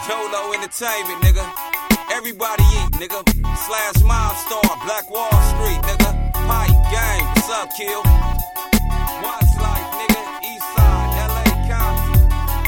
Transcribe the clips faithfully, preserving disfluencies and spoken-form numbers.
Dolo Entertainment, nigga. Everybody eat, nigga. Slash Mob Star, Black Wall Street, nigga. Pipe Gang, what's up, Kill? What's like, nigga? Eastside, L A County.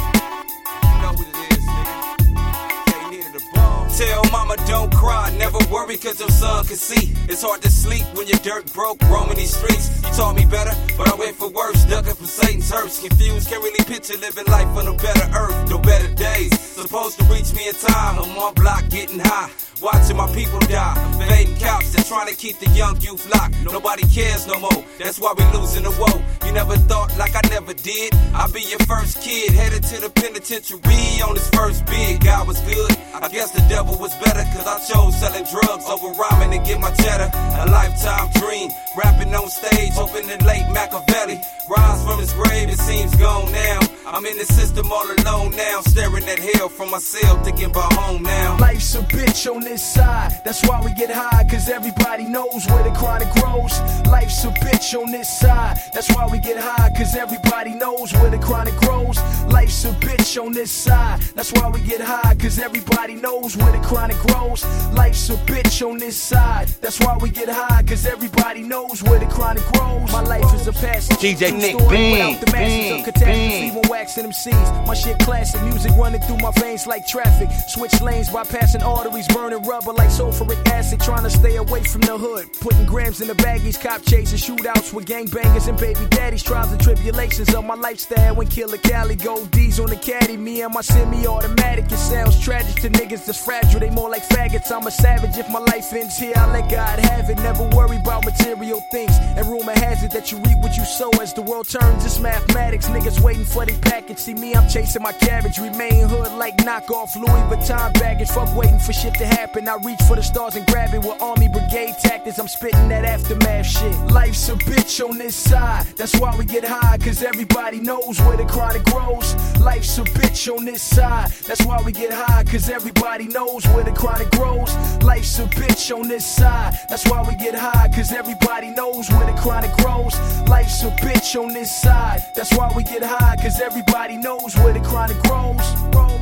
You know what it is, nigga. K needed the ball. Tell mama don't cry, never worry cause your son can see. It's hard to sleep when you're dirt broke, roaming these streets. You taught me better, but I went for worse. Ducking from Satan's hurts, confused, can't really picture living life on a better earth. No better days, supposed to reach me in time. I'm on block getting high, watching my people die. Evading cops that trying to keep the young youth locked. Nobody cares no more, that's why we losing the woe. You never thought like I never did I'll be your first kid, headed to the penitentiary on his first bid. God was good, I guess the devil was better, cause I chose selling drugs over rhyming to get my cheddar. A lifetime dream, rapping on stage, hoping the late Machiavelli rise from his grave, it seems gone now. I'm in the system all alone now, staring at hell from my cell, thinking about home now. Life's a bitch on this side, that's why we get high, cause everybody knows where the chronic grows. Life's a bitch on this side, that's why we get high, cause everybody knows where the chronic grows. Life's a bitch on this side, that's why we get high, cause everybody knows where the chronic grows. Life's a bitch on this side, that's why we get high, cause everybody knows where the chronic grows. My life is a passage, D J Nick, bang, the bang, of catastrophe when waxing them C's. My shit classic, music running through my veins like traffic. Switch lanes, bypassing arteries, burning rubber like sulfuric acid. Trying to stay away from the hood, putting grams in the baggies. Cop chasing shootouts with gangbangers and baby daddies. Trials and tribulations of my lifestyle. When Killer Cali gold D's on the caddy, me and my semi-automatic. It sounds tragic to niggas that's fragile, they more like faggots. I'm a savage, if my life ends here, I let God have it. Never worry about material things, and rumor has it that you reap what you sow. As the world turns, it's mathematics. Niggas waiting for their package. See me, I'm chasing my cabbage. Remain hood like knockoff Louis Vuitton baggage. Fuck waiting for shit to happen, I reach for the stars and grab it. With army brigade tactics, I'm spitting that aftermath shit. Life's a bitch on this side, that's why we get high, cause everybody knows where the chronic grows. Life's a bitch on this side, that's why we get high, cause everybody knows where the chronic grows. Life's a bitch on this side, that's why we get high, cause everybody knows where the chronic grows. Life's a bitch on this side, that's why we get high, cause everybody knows where the chronic grows.